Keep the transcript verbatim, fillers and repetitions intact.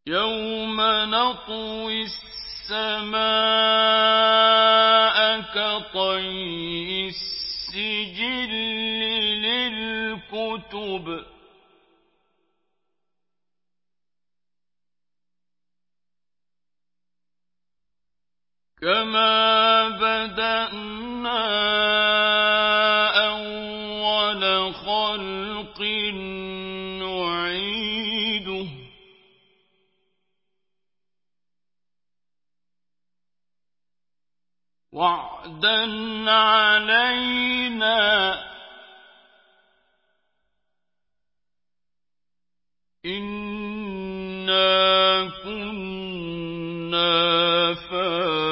يَوْمَ نَطْوِي السَّمَاءَ كَطَيِّ السِّجِلِّ لِلْكُتُبِ ۚ كَمَا بَدَأْنَا أَوَّلَ خَلْقٍ نُّعِيدُهُ ۚ وَعْدًا عَلَيْنَا ۚ إِنَّا كُنَّا فَاعِلِينَ